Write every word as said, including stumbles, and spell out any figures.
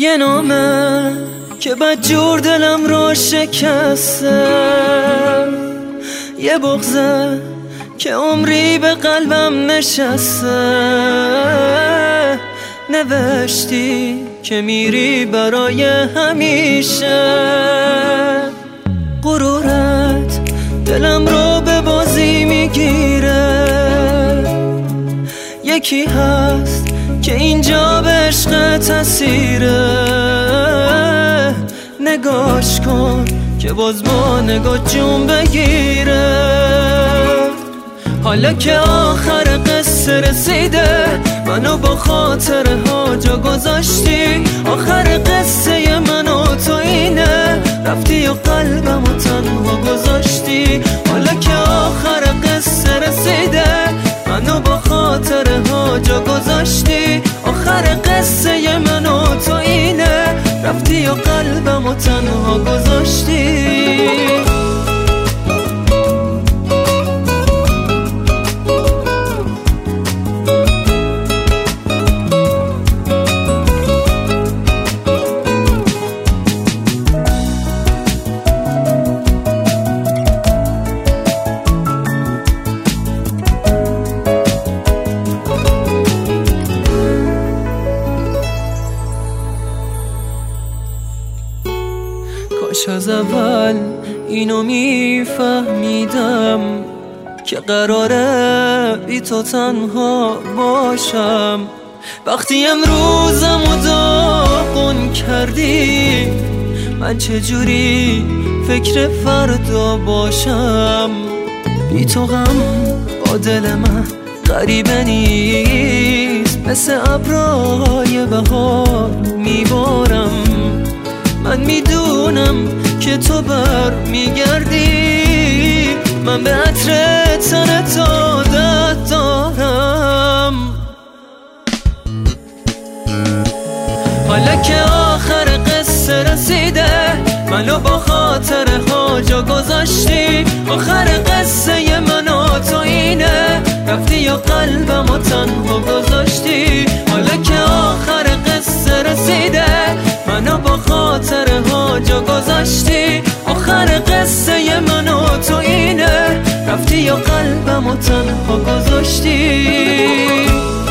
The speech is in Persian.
یه نامه که بد جور دلم رو شکسته، یه بغضه که عمری به قلبم نشسته. نوشتی که میری برای همیشه، غرورت دلم رو به بازی میگیره. یکی هست که اینجا به عشق تسیره، نگاش کن که باز با نگاه جون بگیره. حالا که آخر قصه رسیده، منو با خاطره ها جا گذاشتی. آخر قصه من و تو اینه، رفتی و قلبم و تنها گذاشتی. حالا که آخر قصه رسیده، منو با خاطره ها جا گذاشتی. آخر قصه من و تو اینه، رفتی و قلبم و تنها گذاشتی. کاش از اول اینو میفهمیدم که قراره بی تو تنها باشم. وقتی امروزم و داغون کردی، من چجوری فکر فردا باشم؟ بی تو غم با دل من غریبه نیست، مثل ابرهای بهار میبارم. من میدونم که تو بر میگردی، من به عطر تنت عادت دارم. حالا که آخر قصه رسیده، منو با خاطره ها جا گذاشتی. آخر قصه من و تو اینه، رفتی و قلبم و تنها گذاشتی. حالا که آخر قصه رسیده، منو با خاطره ها جا گذاشتی. آخر قصه من و تو اینه، رفتی و قلبم و تنها گذاشتی.